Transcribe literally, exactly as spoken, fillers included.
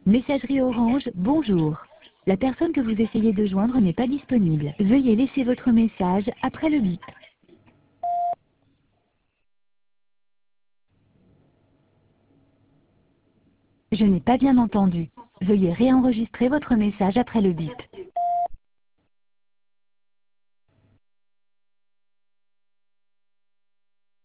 Messagerie Orange, bonjour. La personne que vous essayez de joindre n'est pas disponible. Veuillez laisser votre message après le bip. Je n'ai pas bien entendu. Veuillez réenregistrer votre message après le bip.